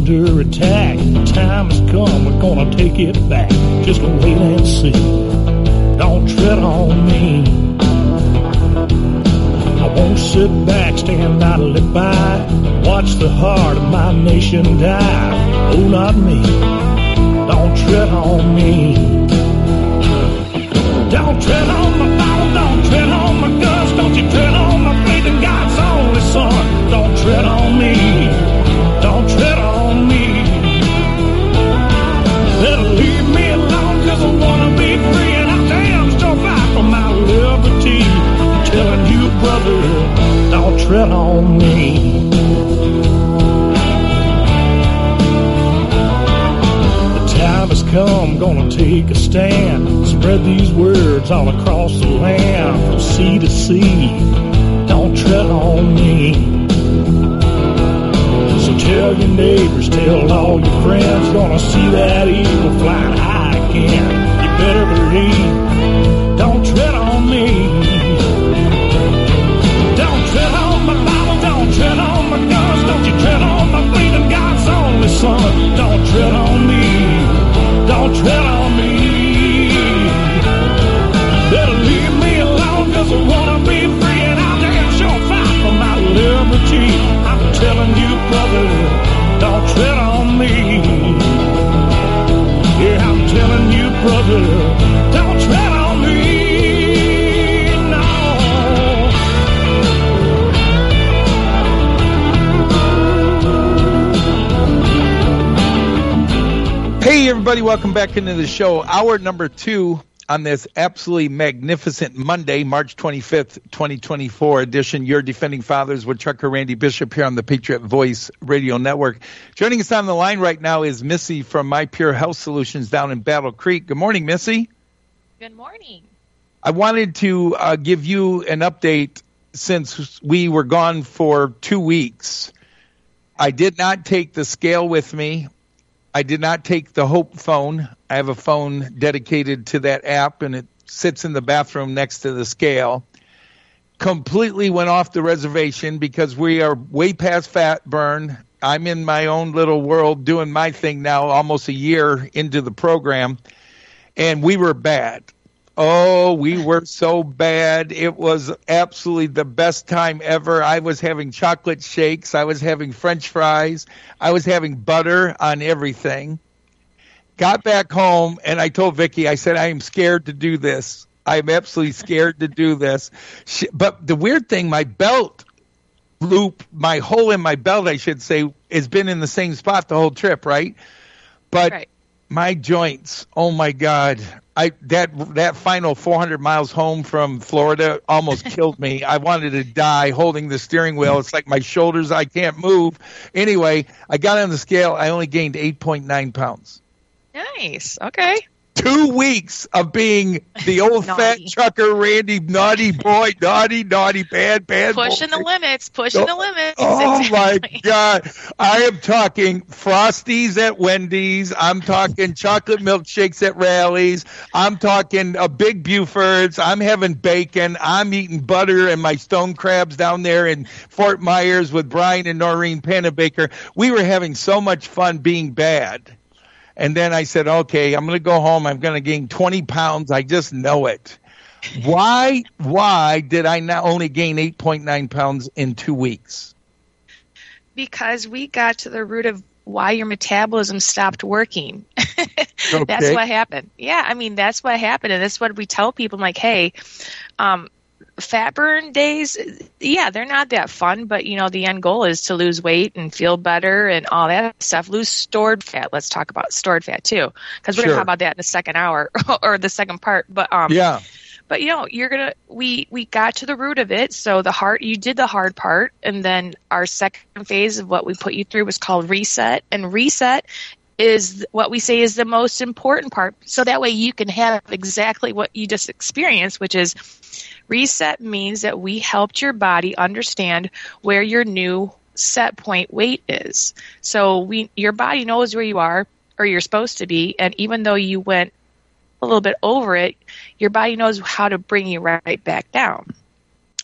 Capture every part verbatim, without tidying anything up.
under attack. The time has come, we're gonna take it back. Just wait and see. Don't tread on me. I won't sit back, stand idly by, watch the heart of my nation die. Oh, not me. Don't tread on me. Don't tread on my Bible, don't tread on my guns, don't you tread on my faith in God's only Son. Don't tread on me, don't tread on me. Better leave me alone, cause I wanna be free, and I damn sure fight for my liberty. I'm telling you, brother, don't tread on me. Time has come, gonna take a stand. Spread these words all across the land, from sea to sea. Don't tread on me. So tell your neighbors, tell all your friends, gonna see that eagle flying high again. You better believe. Don't tread on me. Don't tread on my Bible, don't tread on my guns, don't you tread on my faith in God's only Son. Don't tread on me. Don't tread on me. Better leave me alone, cause I wanna be free, and I'll damn sure fight for my liberty. I'm telling you, brother, don't tread on me. Yeah, I'm telling you, brother, don't tread on me. No. Hey, everybody, welcome back into the show. Hour number two on this absolutely magnificent Monday, March twenty-fifth, twenty twenty-four edition. Your Defending Fathers with Trucker Randy Bishop here on the Patriot Voice Radio Network. Joining us on the line right now is Missy from My Pure Health Solutions down in Battle Creek. Good morning, Missy. Good morning. I wanted to uh, give you an update since we were gone for two weeks. I did not take the scale with me. I did not take the Hope phone. I have a phone dedicated to that app, and it sits in the bathroom next to the scale. Completely went off the reservation because we are way past fat burn. I'm in my own little world doing my thing now, almost a year into the program, and we were bad. Oh, we were so bad. It was absolutely the best time ever. I was having chocolate shakes. I was having French fries. I was having butter on everything. Got back home, and I told Vicki, I said, I am scared to do this. I'm absolutely scared to do this. She, but the weird thing, my belt loop, my hole in my belt, I should say, has been in the same spot the whole trip, right? But right. My joints, oh, my God. I that that final four hundred miles home from Florida almost killed me. I wanted to die holding the steering wheel. It's like my shoulders, I can't move. Anyway, I got on the scale. I only gained eight point nine pounds. Nice. Okay. Two weeks of being the old fat trucker, Randy, naughty boy, naughty, naughty, bad, bad boy. Pushing the limits, pushing oh, the limits. Oh, exactly. my God. I am talking Frosties at Wendy's. I'm talking chocolate milkshakes at Rally's. I'm talking uh, Big Buford's. I'm having bacon. I'm eating butter and my stone crabs down there in Fort Myers with Brian and Noreen Pennebaker. We were having so much fun being bad. And then I said, okay, I'm going to go home. I'm going to gain twenty pounds. I just know it. Why, why did I not only gain eight point nine pounds in two weeks? Because we got to the root of why your metabolism stopped working. Okay. That's what happened. Yeah, I mean, that's what happened. And that's what we tell people. I'm like, hey, um, fat burn days, yeah, they're not that fun, but, you know, the end goal is to lose weight and feel better and all that stuff. Lose stored fat. Let's talk about stored fat, too, because we're Sure. going to talk about that in the second hour or the second part. But, um, yeah. But, you know, you're going to, we, we got to the root of it. So the hard, you did the hard part. And then our second phase of what we put you through was called reset. And reset is what we say is the most important part. So that way you can have exactly what you just experienced, which is reset means that we helped your body understand where your new set point weight is. So we, your body knows where you are or you're supposed to be. And even though you went a little bit over it, your body knows how to bring you right back down.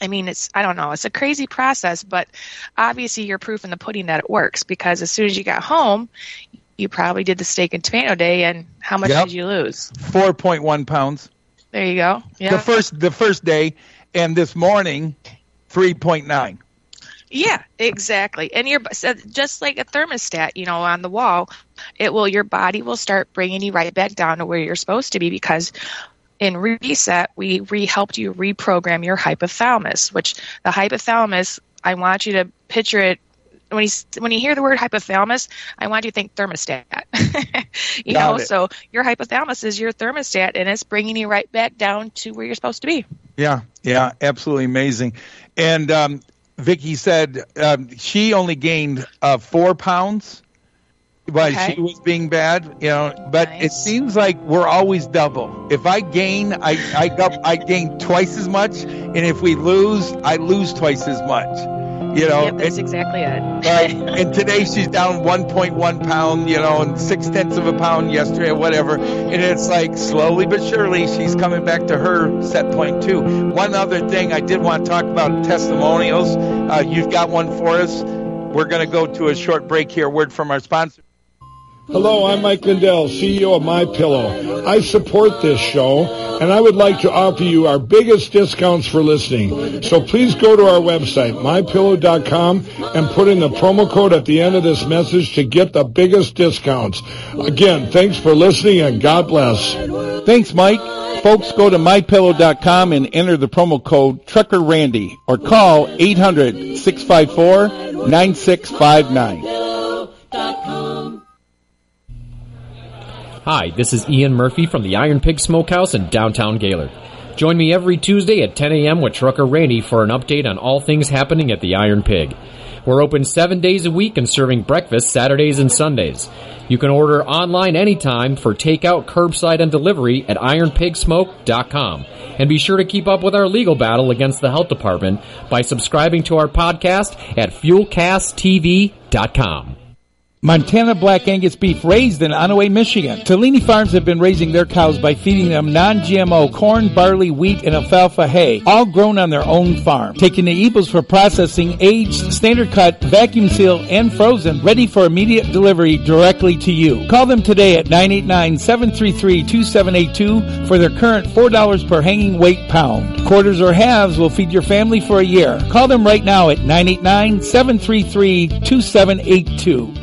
I mean, it's, I don't know, it's a crazy process, but obviously you're proof in the pudding that it works, because as soon as you got home, you probably did the steak and tomato day, and how much Yep. did you lose? four point one pounds. There you go. Yeah. The first the first day, and this morning, three point nine. Yeah, exactly. And you're so just like a thermostat, you know, on the wall, it will, your body will start bringing you right back down to where you're supposed to be, because in Reset, we re helped you reprogram your hypothalamus, which the hypothalamus, I want you to picture it. When you, when you hear the word hypothalamus, I want you to think thermostat. you Got know, it. so your hypothalamus is your thermostat, and it's bringing you right back down to where you're supposed to be. Yeah, yeah, absolutely amazing. And um, Vicki said um, she only gained uh, four pounds while Okay. she was being bad, you know. But it Nice. seems like we're always double. If I gain, I I, go, I gain twice as much, and if we lose, I lose twice as much. You know, Yep, that's and, exactly it. uh, and today she's down one point one pound, you know, and six tenths of a pound yesterday or whatever. And it's like slowly but surely she's coming back to her set point too. One other thing I did want to talk about testimonials. Uh, you've got one for us. We're going to go to a short break here. Word from our sponsor. Hello, I'm Mike Lindell, C E O of MyPillow. I support this show, and I would like to offer you our biggest discounts for listening. So please go to our website, my pillow dot com, and put in the promo code at the end of this message to get the biggest discounts. Again, thanks for listening, and God bless. Thanks, Mike. Folks, go to my pillow dot com and enter the promo code Trucker Randy, or call eight hundred, six five four, nine six five nine. Hi, this is Ian Murphy from the Iron Pig Smokehouse in downtown Gaylord. Join me every Tuesday at ten a.m. with Trucker Randy for an update on all things happening at the Iron Pig. We're open seven days a week and serving breakfast Saturdays and Sundays. You can order online anytime for takeout, curbside, and delivery at iron pig smoke dot com. And be sure to keep up with our legal battle against the health department by subscribing to our podcast at fuel cast t v dot com. Montana Black Angus beef raised in Onaway, Michigan. Tellini Farms have been raising their cows by feeding them non-G M O corn, barley, wheat, and alfalfa hay, all grown on their own farm. Taking the eagles for processing, aged, standard cut, vacuum sealed, and frozen, ready for immediate delivery directly to you. Call them today at nine eight nine, seven three three, two seven eight two for their current four dollars per hanging weight pound. Quarters or halves will feed your family for a year. Call them right now at nine eight nine, seven three three, two seven eight two.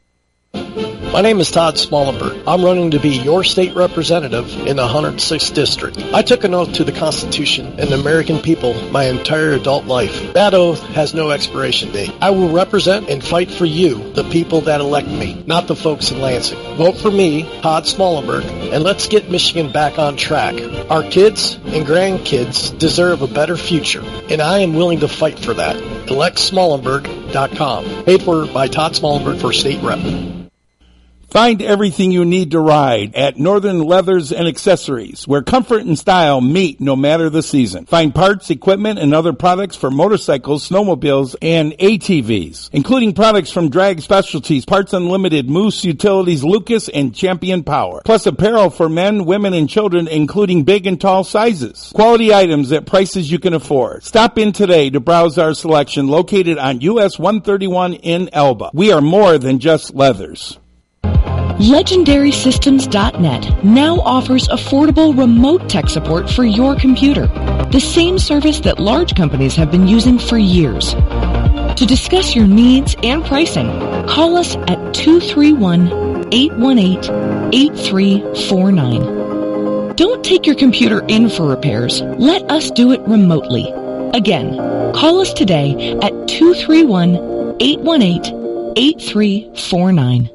My name is Todd Smollenberg. I'm running to be your state representative in the one hundred sixth District. I took an oath to the Constitution and the American people my entire adult life. That oath has no expiration date. I will represent and fight for you, the people that elect me, not the folks in Lansing. Vote for me, Todd Smollenberg, and let's get Michigan back on track. Our kids and grandkids deserve a better future, and I am willing to fight for that. elect smollenberg dot com. Paid for by Todd Smollenberg for state rep. Find everything you need to ride at Northern Leathers and Accessories, where comfort and style meet no matter the season. Find parts, equipment, and other products for motorcycles, snowmobiles, and A T Vs, including products from Drag Specialties, Parts Unlimited, Moose Utilities, Lucas, and Champion Power. Plus apparel for men, women, and children, including big and tall sizes. Quality items at prices you can afford. Stop in today to browse our selection located on U S one thirty-one in Elba. We are more than just leathers. Legendary Systems dot net now offers affordable remote tech support for your computer, the same service that large companies have been using for years. To discuss your needs and pricing, call us at two three one, eight one eight, eight three four nine. Don't take your computer in for repairs. Let us do it remotely. Again, call us today at two three one, eight one eight, eight three four nine.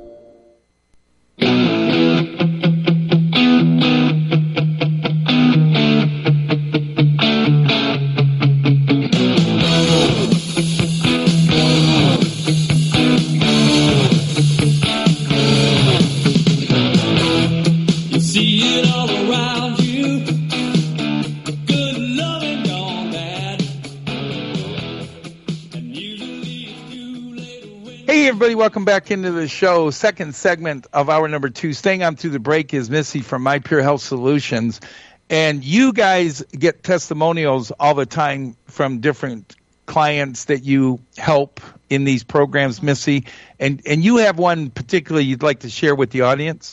Everybody, welcome back into the show. Second segment of hour number two. Staying on through the break is Missy from My Pure Health Solutions. And you guys get testimonials all the time from different clients that you help in these programs, Missy. And and you have one particularly you'd like to share with the audience?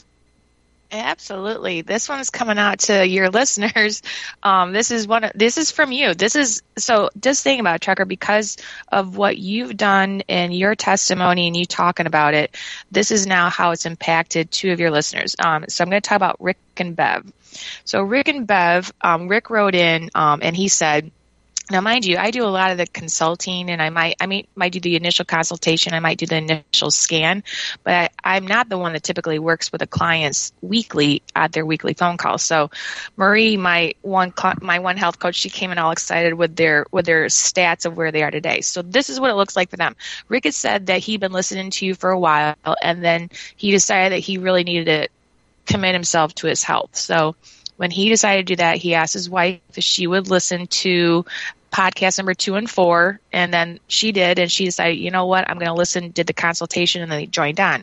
Absolutely. This one's coming out to your listeners. Um, this is one. Of, this is from you. This is so. Just think about it, Trucker, because of what you've done in your testimony and you talking about it. This is now how it's impacted two of your listeners. Um, so I'm going to talk about Rick and Bev. So Rick and Bev, um, Rick wrote in um, and he said. Now, mind you, I do a lot of the consulting, and I might, I mean, might do the initial consultation, I might do the initial scan, but I, I'm not the one that typically works with the clients weekly at their weekly phone calls. So, Marie, my one, my one health coach, she came in all excited with their with their stats of where they are today. So this is what it looks like for them. Rick had said that he'd been listening to you for a while, and then he decided that he really needed to commit himself to his health. So when he decided to do that, he asked his wife if she would listen to podcast number two and four, and then she did, and she decided, you know what, I'm going to listen, did the consultation, and then they joined on.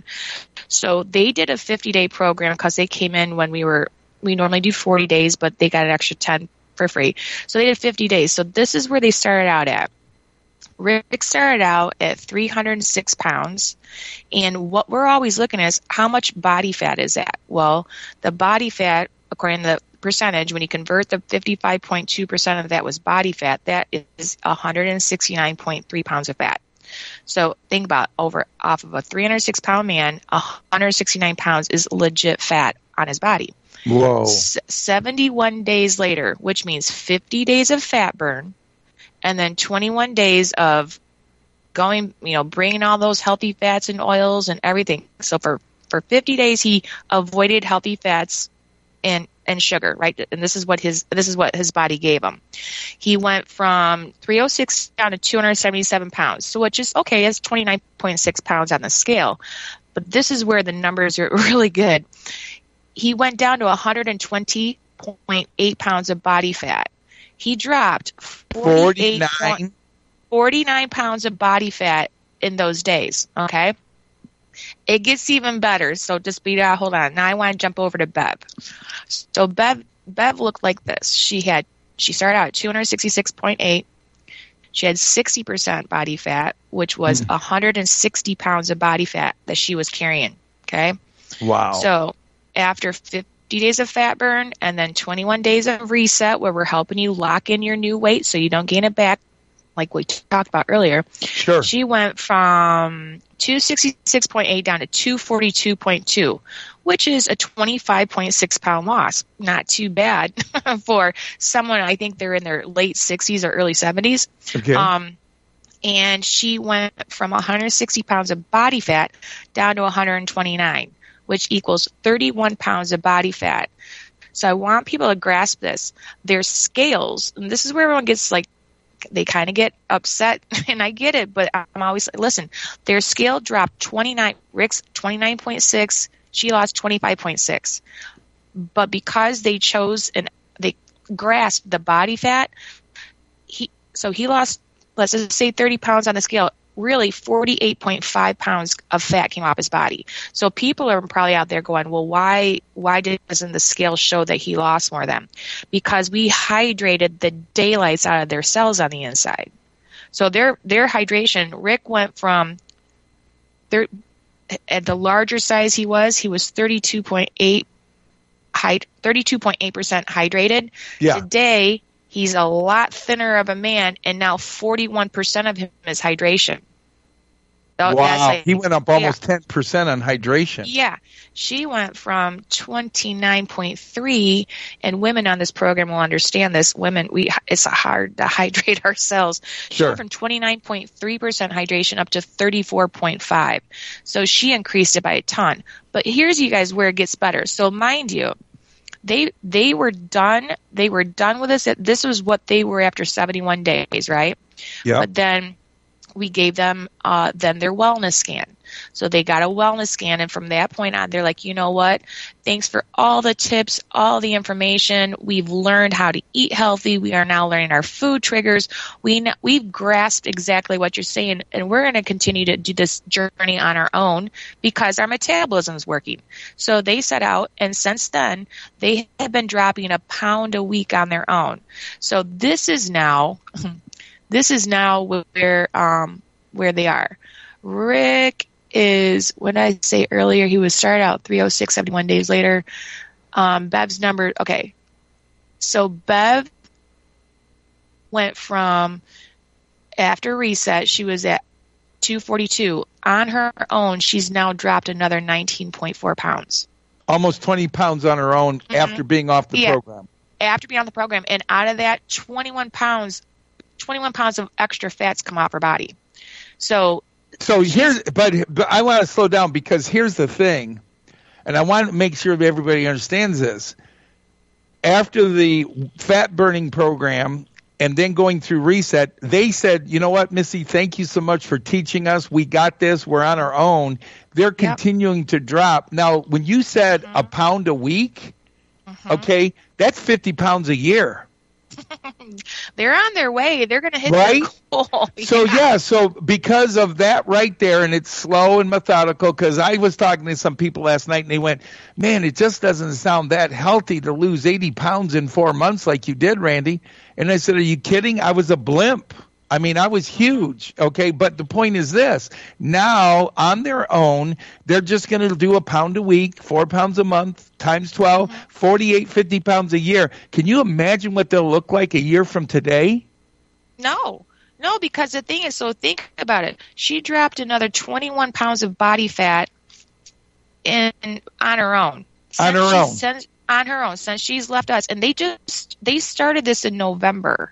So they did a fifty-day program because they came in when we were, we normally do forty days, but they got an extra ten for free. So they did fifty days. So this is where they started out at. Rick started out at three hundred six pounds, and what we're always looking at is how much body fat is that? Well, the body fat, according to the percentage, when you convert the fifty-five point two percent of that was body fat, that is one hundred sixty-nine point three pounds of fat. So think about over off of a three hundred six pound man, one hundred sixty-nine pounds is legit fat on his body. Whoa. S- seventy-one days later, which means fifty days of fat burn, and then twenty-one days of going, you know, bringing all those healthy fats and oils and everything. So for, for fifty days, he avoided healthy fats and and sugar, right? And this is what his this is what his body gave him. He went from three hundred six down to two hundred seventy-seven pounds. So which is okay, it's twenty-nine point six pounds on the scale. But this is where the numbers are really good. He went down to one hundred twenty point eight pounds of body fat. He dropped forty-nine forty-nine pounds of body fat in those days, okay? It gets even better, so just be uh, hold on. Now I want to jump over to Bev. So Bev Bev looked like this. She had she started out at two hundred sixty-six point eight. She had sixty percent body fat, which was mm. one hundred sixty pounds of body fat that she was carrying, okay? Wow. So after fifty days of fat burn and then twenty-one days of reset where we're helping you lock in your new weight so you don't gain it back like we talked about earlier. Sure. She went from two hundred sixty-six point eight down to two hundred forty-two point two, which is a twenty-five point six pound loss. Not too bad for someone, I think they're in their late sixties or early seventies. Okay. Um, and she went from one hundred sixty pounds of body fat down to one hundred twenty-nine, which equals thirty-one pounds of body fat. So I want people to grasp this. Their scales, and this is where everyone gets like, they kind of get upset, and I get it, but I'm always like, listen, their scale dropped twenty-nine, Rick's twenty-nine point six, she lost twenty-five point six. But because they chose and they grasped the body fat, he so he lost, let's just say thirty pounds on the scale. Really, forty-eight point five pounds of fat came off his body. So people are probably out there going, well, why why doesn't the scale show that he lost more then? Because we hydrated the daylights out of their cells on the inside. So their their hydration, Rick went from, their, at the larger size he was, he was thirty-two point eight thirty-two point eight percent hydrated. Yeah. Today, he's a lot thinner of a man, and now forty-one percent of him is hydration. So wow, that's like, he went up almost yeah. ten percent on hydration. Yeah, she went from twenty-nine point three, and women on this program will understand this. Women, we it's hard to hydrate ourselves. She Sure. went from twenty-nine point three percent hydration up to thirty-four point five. So she increased it by a ton. But here's you guys where it gets better. So mind you, They they were done. They were done with this. This was what they were after seventy-one days, right? Yeah. But then we gave them uh, then their wellness scan. So they got a wellness scan, and from that point on, they're like, you know what? Thanks for all the tips, all the information. We've learned how to eat healthy. We are now learning our food triggers. We n- we've grasped exactly what you're saying, and we're going to continue to do this journey on our own because our metabolism is working. So they set out, and since then, they have been dropping a pound a week on their own. So this is now, this is now where um, where they are. Rick is, when I say earlier, he was started out three oh six, seventy-one days later. Um, Bev's number, okay. So Bev went from, after reset, she was at two forty-two. On her own, she's now dropped another nineteen point four pounds. Almost twenty pounds on her own mm-hmm. after being off the yeah. program. After being on the program. And out of that, twenty-one pounds, twenty-one pounds of extra fats come off her body. So, So here's, but, but I want to slow down because here's the thing, and I want to make sure that everybody understands this. After the fat burning program and then going through reset, they said, you know what, Missy, thank you so much for teaching us. We got this. We're on our own. They're continuing yep. to drop. Now, when you said mm-hmm. a pound a week, mm-hmm. okay, that's fifty pounds a year. They're on their way. They're going to hit right? their goal. So, yeah. yeah, so because of that right there, and it's slow and methodical, because I was talking to some people last night, and they went, man, it just doesn't sound that healthy to lose eighty pounds in four months like you did, Randy. And I said, are you kidding? I was a blimp. I mean, I was huge, okay? But the point is this. Now, on their own, they're just going to do a pound a week, four pounds a month, times twelve, mm-hmm. forty-eight, fifty pounds a year. Can you imagine what they'll look like a year from today? No. No, because the thing is, so think about it. She dropped another twenty-one pounds of body fat in on her own. On her own. Since, on her own, since she's left us. And they just, they started this in November.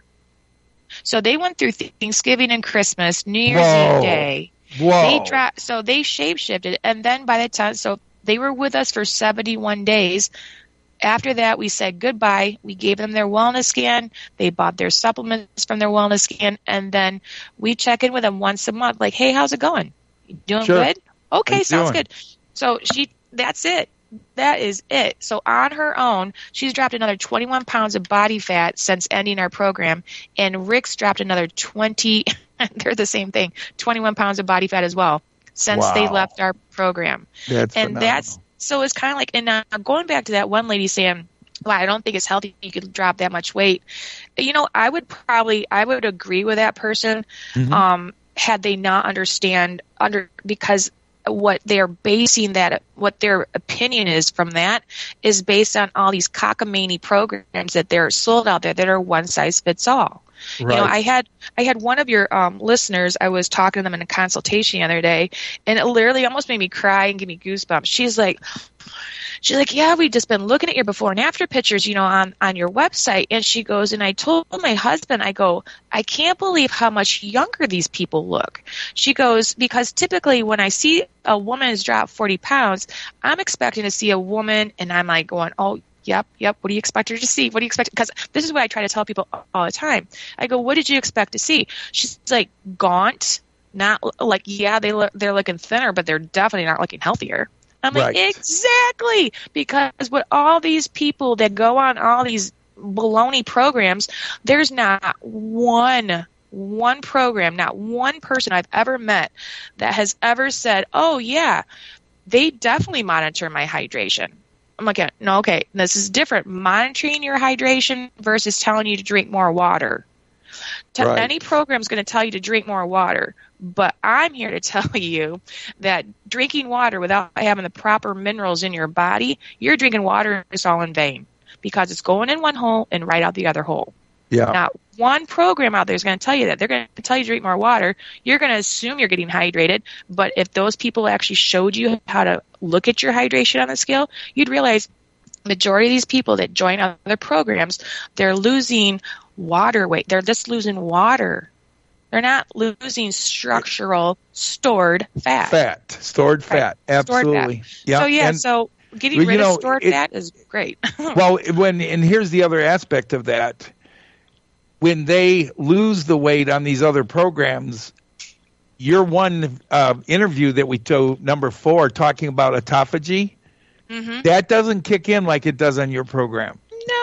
So they went through Thanksgiving and Christmas, New Year's Whoa. Eve day. Whoa. They dra- so they shape shifted, and then by the time, so they were with us for seventy-one days. After that, we said goodbye. We gave them their wellness scan. They bought their supplements from their wellness scan, and then we check in with them once a month. Like, hey, how's it going? You doing sure. good? Okay, How's sounds doing? good. So she, that's it. That is it. So on her own, she's dropped another twenty-one pounds of body fat since ending our program, and Rick's dropped another twenty. They're the same thing, twenty-one pounds of body fat as well since wow. they left our program. That's and phenomenal. that's so it's kind of like, and now going back to that one lady saying, well, I don't think it's healthy you could drop that much weight. You know, I would probably, I would agree with that person mm-hmm. um, had they not understand under because what they're basing that, what their opinion is from that is based on all these cockamamie programs that they're sold out there that are one size fits all. Right. You know, I had I had one of your um, listeners. I was talking to them in a consultation the other day, and it literally almost made me cry and give me goosebumps. She's like, she's like, yeah, we've just been looking at your before and after pictures, you know, on on your website. And she goes, and I told my husband, I go, I can't believe how much younger these people look. She goes, because typically when I see a woman has dropped forty pounds, I'm expecting to see a woman, and I'm like going, oh. Yep, yep. What do you expect her to see? What do you expect? Because this is what I try to tell people all the time. I go, what did you expect to see? She's like, gaunt, not like, yeah, they look, they're looking thinner, but they're definitely not looking healthier. I'm like, right. Exactly. Because with all these people that go on all these baloney programs, there's not one one program, not one person I've ever met that has ever said, oh, yeah, they definitely monitor my hydration. I'm like, no, okay, this is different. Monitoring your hydration versus telling you to drink more water. T- right. Any program is going to tell you to drink more water, but I'm here to tell you that drinking water without having the proper minerals in your body, you're drinking water is all in vain because it's going in one hole and right out the other hole. Yeah. Not one program out there is going to tell you that. They're going to tell you to drink more water. You're going to assume you're getting hydrated, but if those people actually showed you how to look at your hydration on the scale, you'd realize the majority of these people that join other programs, they're losing water weight. They're just losing water. They're not losing structural stored fat. Fat, stored fat, right. absolutely. Stored fat. Yeah. So yeah, and, so getting rid know, of stored it, fat is great. Well, when and here's the other aspect of that. When they lose the weight on these other programs, your one uh, interview that we do, number four, talking about autophagy, mm-hmm. that doesn't kick in like it does on your program.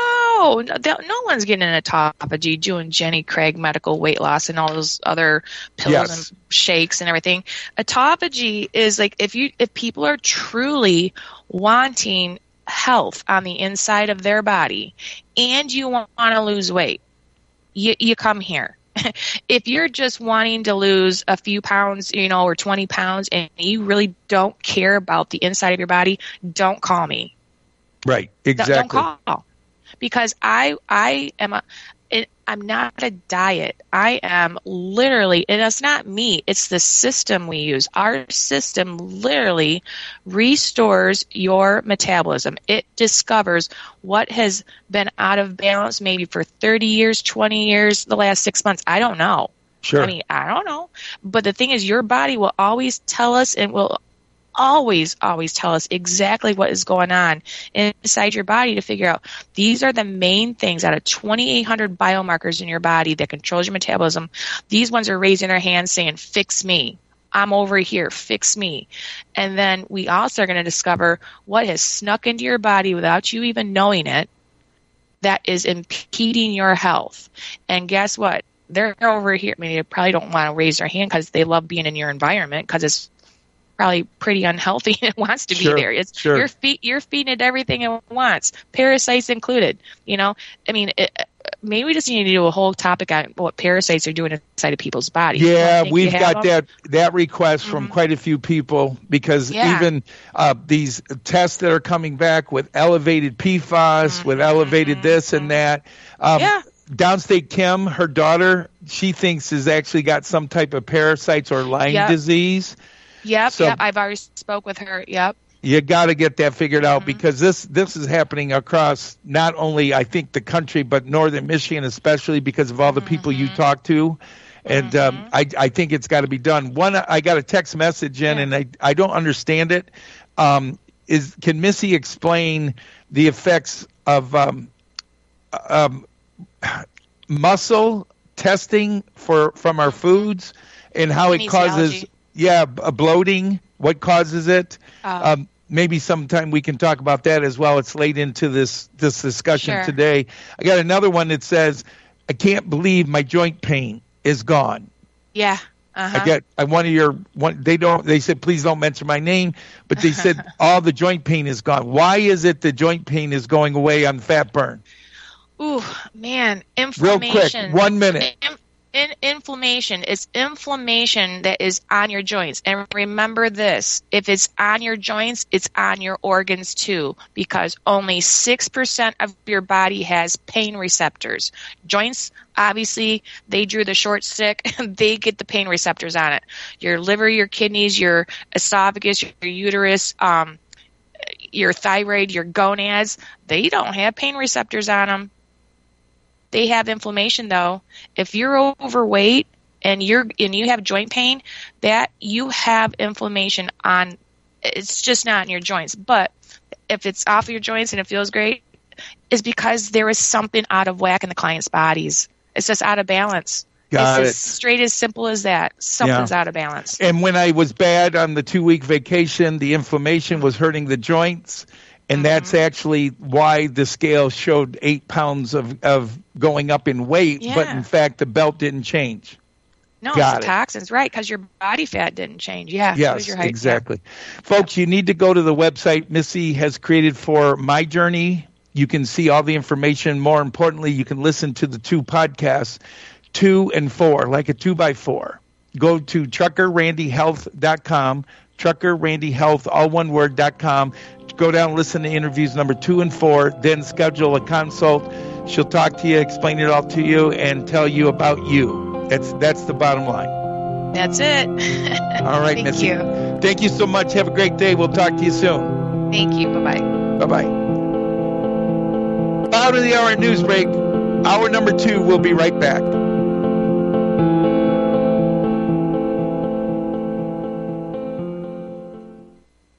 No, no, no one's getting an autophagy doing Jenny Craig medical weight loss and all those other pills yes. and shakes and everything. Autophagy is like if you if people are truly wanting health on the inside of their body and you want to lose weight, you, you come here. If you're just wanting to lose a few pounds, you know, or twenty pounds, and you really don't care about the inside of your body, don't call me. Right, exactly. Don't call. Because I I am a it, I'm not a diet. I am literally, and it's not me. It's the system we use. Our system literally restores your metabolism. It discovers what has been out of balance maybe for thirty years, twenty years, the last six months. I don't know. Sure. I mean, I don't know. But the thing is, your body will always tell us and will always, always tell us exactly what is going on inside your body to figure out these are the main things out of twenty-eight hundred biomarkers in your body that controls your metabolism. These ones are raising their hands saying, fix me. I'm over here. Fix me. And then we also are going to discover what has snuck into your body without you even knowing it that is impeding your health. And guess what? They're over here. I mean, they probably don't want to raise their hand because they love being in your environment because it's probably pretty unhealthy and it wants to sure, be there. It's sure. you're, fe- you're feeding it everything it wants, parasites included. You know, I mean, it, maybe we just need to do a whole topic on what parasites are doing inside of people's bodies. Yeah, we've got them? that that request from mm-hmm. quite a few people because yeah. even uh, these tests that are coming back with elevated P FAS, mm-hmm. with elevated this and that. Um, yeah. Downstate Kim, her daughter, she thinks has actually got some type of parasites or Lyme yep. disease. Yep, so, yep. I've already spoke with her. Yep. You got to get that figured out mm-hmm. because this this is happening across not only I think the country but northern Michigan especially because of all the people mm-hmm. you talk to, and mm-hmm. um, I I think it's got to be done. One, I got a text message in yeah. and I I don't understand it. Um, is can Missy explain the effects of um, um, muscle testing for from our foods and how it causes. Yeah, bloating, what causes it. Uh, um, maybe sometime we can talk about that as well. It's late into this, this discussion sure. today. I got another one that says, I can't believe my joint pain is gone. Yeah. Uh-huh. I get I one of your one they don't they said please don't mention my name, but they said all the joint pain is gone. Why is it the joint pain is going away on fat burn? Ooh, man, inflammation. Real quick, one minute. In- In inflammation, it's inflammation that is on your joints. And remember this, if it's on your joints, it's on your organs too, because only six percent of your body has pain receptors. Joints, obviously, they drew the short stick, they get the pain receptors on it. Your liver, your kidneys, your esophagus, your uterus, um, your thyroid, your gonads, they don't have pain receptors on them. They have inflammation though. If you're overweight and you're and you have joint pain, that you have inflammation on. It's just not in your joints. But if it's off of your joints and it feels great, it's because there is something out of whack in the client's bodies. It's just out of balance. Got it's it. as straight as simple as that. Something's yeah. out of balance. And when I was bad on the two week vacation, the inflammation was hurting the joints. And that's mm-hmm. actually why the scale showed eight pounds of, of going up in weight, yeah. but in fact the belt didn't change. No, Got it's it. the toxins, right? Because your body fat didn't change. Yeah. Yes, your height. exactly. Yeah. Folks, you need to go to the website Missy has created for My Journey. You can see all the information. More importantly, you can listen to the two podcasts, two and four, like a two by four. Go to trucker randy health dot com, trucker randy health, all one word, dot com. Go down, listen to interviews number two and four, then schedule a consult. She'll talk to you, explain it all to you, and tell you about you. That's that's the bottom line. That's it. All right, Thank Missy. you. Thank you so much. Have a great day. We'll talk to you soon. Thank you. Bye-bye. Bye-bye. Out of the hour news break. Hour number two. We'll be right back.